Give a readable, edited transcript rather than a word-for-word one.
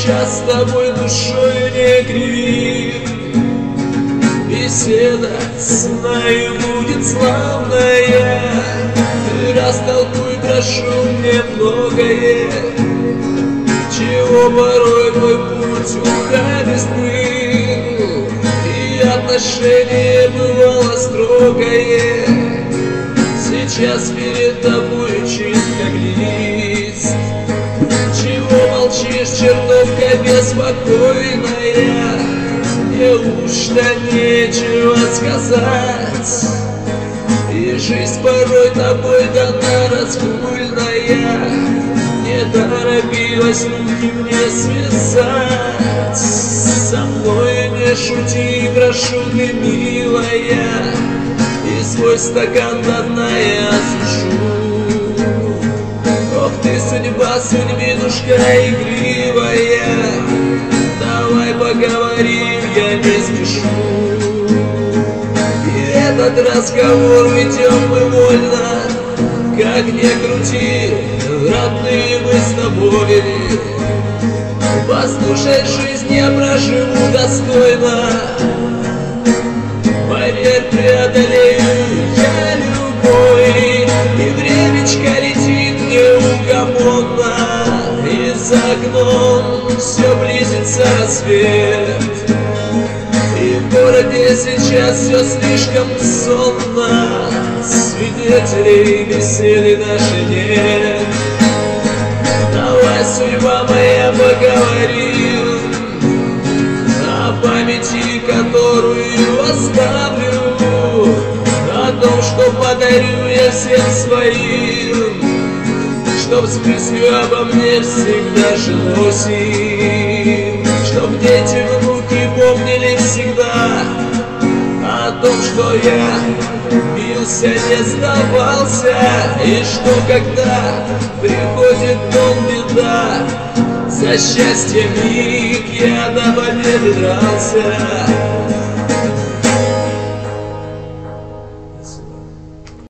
сейчас с тобой душою не криви. Беседа, знаю, будет славная. Ты растолкуй, прошу, мне многое, чего порой мой путь ухабист был, и отношение бывало строгое. Сейчас перед тобой чист как лист. Чего молчишь, чертовка беспокойная? Неужто нечего сказать? И жизнь порой тобой дана разгульная. Не торопилась руки мне связать. Со мной не шути, прошу ты, милая, и свой стакан до дна я осушу. Ох ты, судьба, судьбинушка игривая, давай поговорим, я не спешу. И этот разговор ведем мы вольно, как ни крути, родные мы с тобой. Послушай, жизнь я проживу достойно, поверь, преодолею я любой. И времечко летит неугомонно, и за окном все близится рассвет. И в городе сейчас все слишком сонно, свидетелей беседы нашей нет. Давай, судьба моя, поговорим о памяти, которую оставлю, о том, что подарю я всем своим, чтоб с мыслью обо мне всегда жилось им, чтоб дети, внуки помнили всегда о том, что я бился, не сдавался, и что когда приходит дом беда, за счастье миг я до победы дрался.